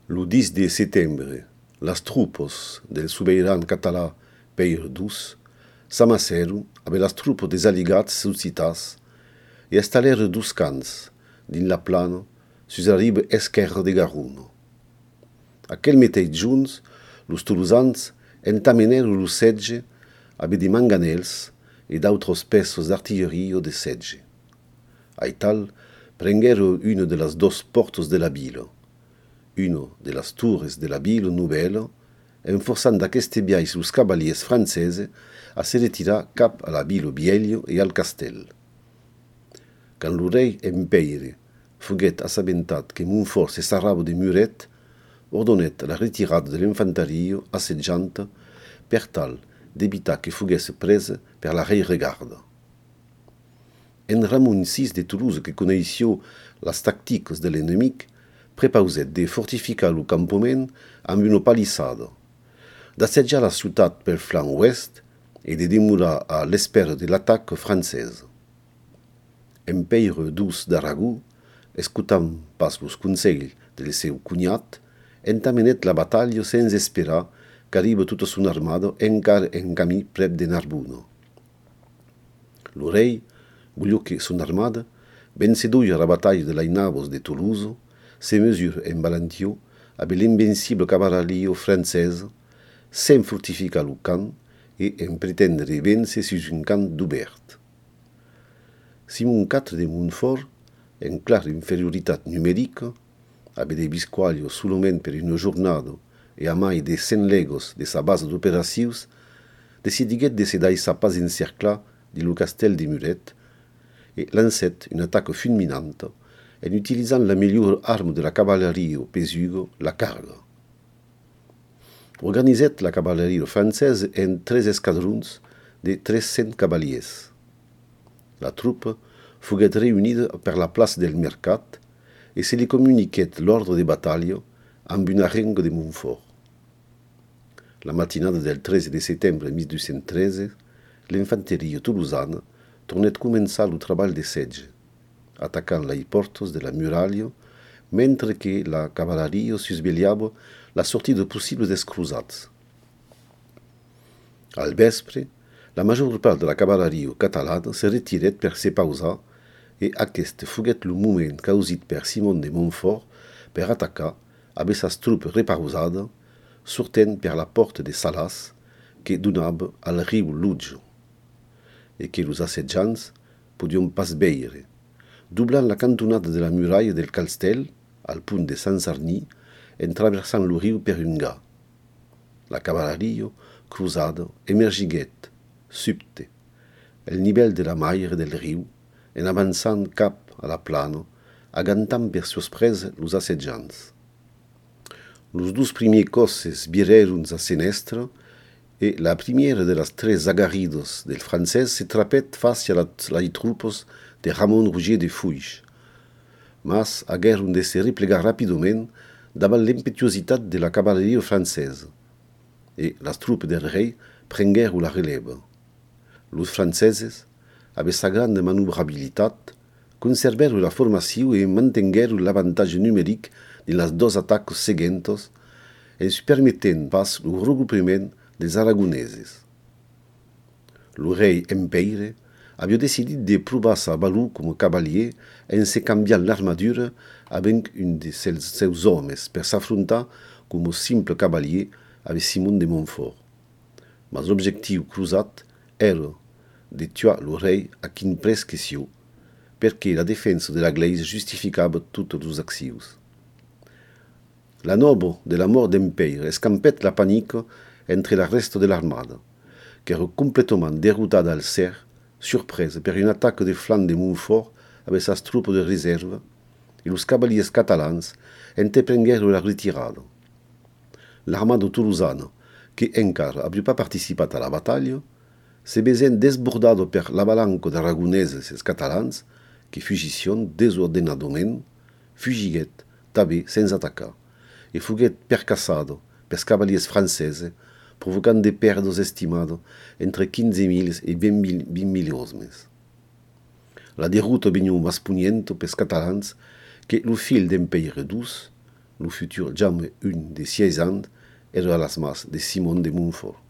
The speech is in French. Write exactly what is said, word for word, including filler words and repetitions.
Le dix de settembre, las troupes del souverain català Pere Dus s'amasseron avec las troupes des alligats suscitats e installèrent dus camps dins la plana sus la riba esquerra de Garonne. Aquel mateix junts, los toulousans entamenèron lo setge avec de manganels e d'autres peces d'artilleria de setge. Aital prenguèrent una de las dos portes de la vila, una de las tours de la vila nouvelle, enforçant d'aqueste biais los cavaliers franceses a se retirar cap a la vila vieilla e al castell. Quand lo rei Empeyre foguet assabentat que Montfort se sarrava de muret, ordonet la retirada de l'infanteria assetjanta per tal d'evitar que foguesse presa per la reregarda. En Ramon sis de Toulouse, que coneixia les tàctiques de l'enemic, prepauset de fortificar lo campament amb una palissada, d'assetjar la ciutat pel flanc oest e de demorar a l'espera de l'atac francès. Empeyre Dus d'Aragó, escutant pas los consells del seu cunyat, entamenet la batalha sense esperar qu'arriba tota son armada encara en camí prep de Narbona. Lo rei volia que son armada, vencedora a la batalla de l'Ainavos de Toulouse, se mesure en valentia avec l'invincible cavaleria francesa, sem fortificar lo camp e en pretendre vèncer sus un camp d'obert. Simon quatre de Montfort, en clara inferioritat numerica, avec des bisqualhos solament per una jornada e a mai de cent legos de sa base d'operacions, decidiguet de se deixar pas encerclar de lo castell de Muret e lancet un atac fulminante en utilisant la millor arme de la cavalleria pesuga, la carga. Organizet la cavalleria francesa en tres escadrons de tres-cents cavaliers. La troupe foguet reunida per la place del Mercat e se li comuniquet l'ordre de batalha amb una renga de Montfort. La matinada del treize de setembre mil dos-cents treize, l'infanteria toulousana tornet començar lo treball de setge, atacant les portes de la muralla, mentre que la cavalleria susvelhava la sortida possible dels cruzats. Al vespre, la major part de la cavalleria catalana se retiret per se pausar e aquest foguet lo moment causit per Simon de Montfort per atacar avec sas troupes repausades, sortent per la porta de Salas que donava al riu Luggio, e que los assetjants podiam pas veire, doblant la cantonada de la muralla del castell al punt de Sant-Sarni en traversant lo riu per un gat. La cavalleria cruzada emergiguet, subte, el nivell de la maire del riu, en avançant cap a la plana, agantant per sorpresa los assetjants. Los dos primers cosses virèron a senestre e la primera de las tres agarridos del francès se trapet face a las, las troupes de Ramon Roger de Foix, mas hagueren de se replegar rapidament davant l'impetuositat de la cavalleria francesa, e las troupes del rei prengueren la releva. Los franceses, avec sa grande manoeuvrabilitat, conservèrent la formació e mantengueren l'avantatge numéric de las dos atacs seguentes, en se permetent pas lo regroupement des aragoneses. Lo rei Empeyre havia decidit de provar sa valor com a cavalier en se canviant l'armadura avec un de seus, seus hommes per s'afrontar com a simple cavalier avec Simon de Montfort. Mas l'objectiu cruzat era de tuar lo rei a quin prescripció, perquè la defensa de la Gleise justificava totes les accions. La noble de la mort d'Empeyre escampet la panique entre la reste de l'armada, que era complètement derrotada al cer, surpresa per un atac de flanc de Montfort avec sas troupes de reserva, e los cavaliers catalans entreprengueren la retirada. L'armada toulousana, que encara havia pas participat a la batalla, se veient desbordada per l'avalanca d'aragoneses e catalans que fugission desordenadament, fugiguet també sense atacar, e foguet percaçada pels cavaliers franceses, provocant de perdes estimades entre quinze mil e vint mil hommes. La derrota venia mas pugnenta pels catalans que lo fill d'Empeyre Dus, le futur Jaume I de Sieyzand era las mas de Simon de Montfort.